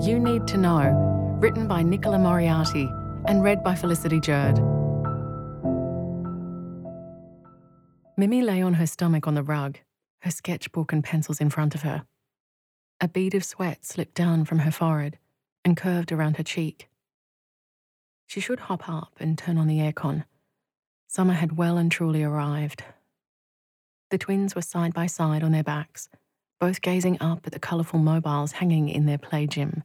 You Need to Know, written by Nicola Moriarty and read by Felicity Jerd. Mimi lay on her stomach on the rug, her sketchbook and pencils in front of her. A bead of sweat slipped down from her forehead and curved around her cheek. She should hop up and turn on the aircon. Summer had well and truly arrived. The twins were side by side on their backs, both gazing up at the colourful mobiles hanging in their play gym.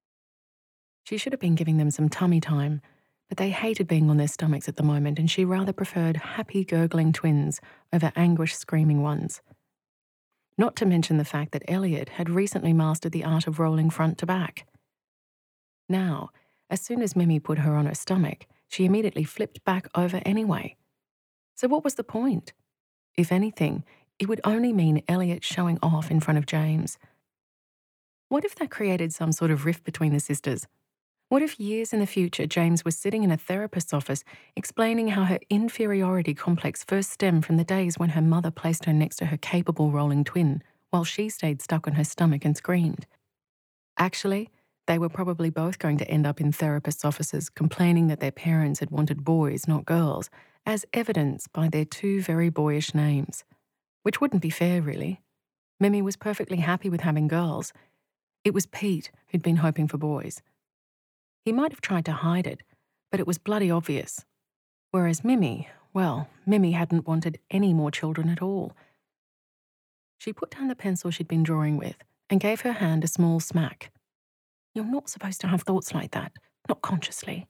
She should have been giving them some tummy time, but they hated being on their stomachs at the moment, and she rather preferred happy gurgling twins over anguished screaming ones. Not to mention the fact that Elliot had recently mastered the art of rolling front to back. Now, as soon as Mimi put her on her stomach, she immediately flipped back over anyway. So what was the point? If anything, it would only mean Elliot showing off in front of James. What if that created some sort of rift between the sisters? What if years in the future James was sitting in a therapist's office explaining how her inferiority complex first stemmed from the days when her mother placed her next to her capable rolling twin while she stayed stuck on her stomach and screamed? Actually, they were probably both going to end up in therapists' offices complaining that their parents had wanted boys, not girls, as evidenced by their two very boyish names. Which wouldn't be fair, really. Mimi was perfectly happy with having girls. It was Pete who'd been hoping for boys. He might have tried to hide it, but it was bloody obvious. Whereas Mimi, well, Mimi hadn't wanted any more children at all. She put down the pencil she'd been drawing with and gave her hand a small smack. You're not supposed to have thoughts like that, not consciously.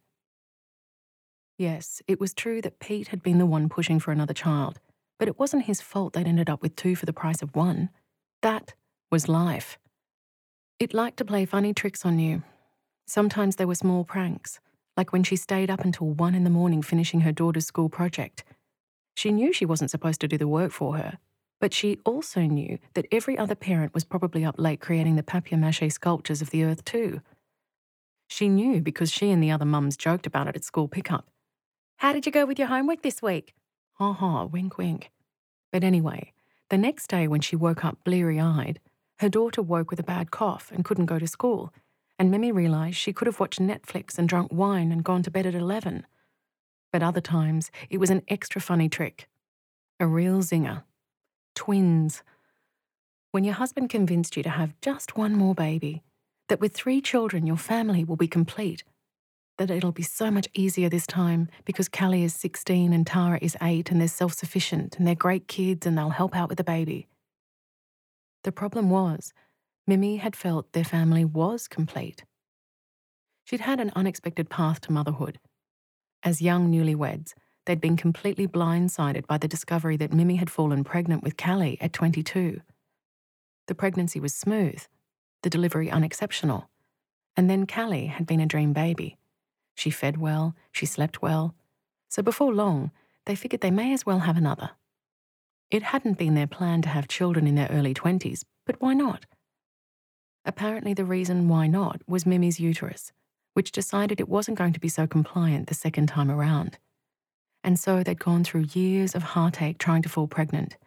Yes, it was true that Pete had been the one pushing for another child, but it wasn't his fault they'd ended up with two for the price of one. That was life. It liked to play funny tricks on you. Sometimes they were small pranks, like when she stayed up until 1 a.m. finishing her daughter's school project. She knew she wasn't supposed to do the work for her, but she also knew that every other parent was probably up late creating the papier-mâché sculptures of the earth too. She knew because she and the other mums joked about it at school pickup. How did you go with your homework this week? Ha ha, wink wink. But anyway, the next day when she woke up bleary-eyed, her daughter woke with a bad cough and couldn't go to school, and Mimi realised she could have watched Netflix and drunk wine and gone to bed at 11. But other times, it was an extra funny trick. A real zinger. Twins. When your husband convinced you to have just one more baby, that with 3 children your family will be complete, that it'll be so much easier this time because Callie is 16 and Tara is 8 and they're self-sufficient and they're great kids and they'll help out with the baby. The problem was, Mimi had felt their family was complete. She'd had an unexpected path to motherhood. As young newlyweds, they'd been completely blindsided by the discovery that Mimi had fallen pregnant with Callie at 22. The pregnancy was smooth, the delivery unexceptional, and then Callie had been a dream baby. She fed well, she slept well, so before long, they figured they may as well have another. It hadn't been their plan to have children in their early 20s, but why not? Apparently the reason why not was Mimi's uterus, which decided it wasn't going to be so compliant the second time around. And so they'd gone through years of heartache trying to fall pregnant,